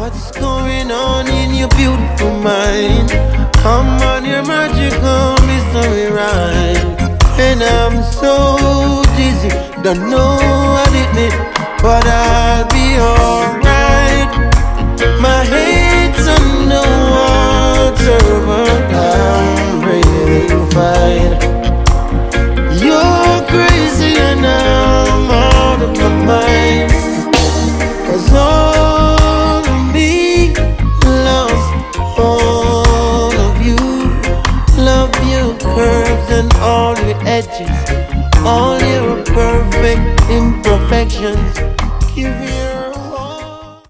What's going on in your beautiful mind? Come on, your magical mystery ride. And I'm so dizzy, don't know what it means, but I'll be alright. My head's underwater, but I'm breathing fine. You're crazy and I'm out of my mind. 'Cause all of me loves all of you. Love your curves and all your edges, all your perfect imperfections. Give me